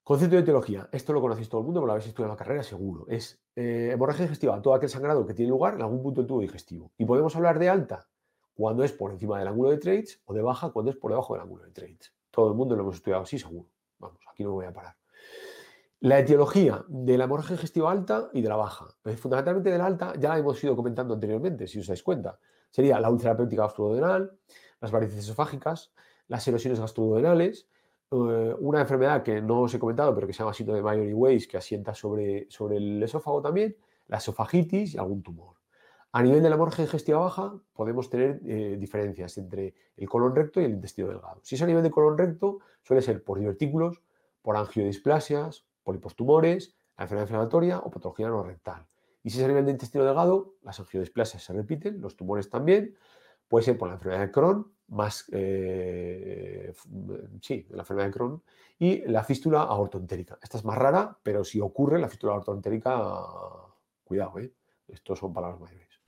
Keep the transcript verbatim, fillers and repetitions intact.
Concepto de etiología. Esto lo conocéis todo el mundo, porque lo habéis estudiado en la carrera seguro. Es eh, hemorragia digestiva, todo aquel sangrado que tiene lugar en algún punto del tubo digestivo. Y podemos hablar de alta cuando es por encima del ángulo de Treitz o de baja cuando es por debajo del ángulo de Treitz. Todo el mundo lo hemos estudiado así seguro. Vamos, aquí no me voy a parar. La etiología de la hemorragia digestiva alta y de la baja. Eh, Fundamentalmente de la alta ya la hemos ido comentando anteriormente, si os dais cuenta. Sería la úlcera péptica gastroduodenal, las varices esofágicas, las erosiones gastroduodenales, eh, una enfermedad que no os he comentado, pero que se llama síndrome de Mayor y Weiss, que asienta sobre, sobre el esófago también, la esofagitis y algún tumor. A nivel de la hemorragia digestiva baja, podemos tener eh, diferencias entre el colon recto y el intestino delgado. Si es a nivel de colon recto, suele ser por divertículos, por angiodisplasias, pólipos tumores, la enfermedad inflamatoria o patología no rectal. Y si es a nivel de intestino delgado, las angiodisplasias se repiten, los tumores también. Puede ser por la enfermedad de Crohn, más, eh, sí, la enfermedad de Crohn, y la fístula aortoentérica. Esta es más rara, pero si ocurre la fístula aortoentérica, cuidado, ¿eh? Estos son palabras mayores.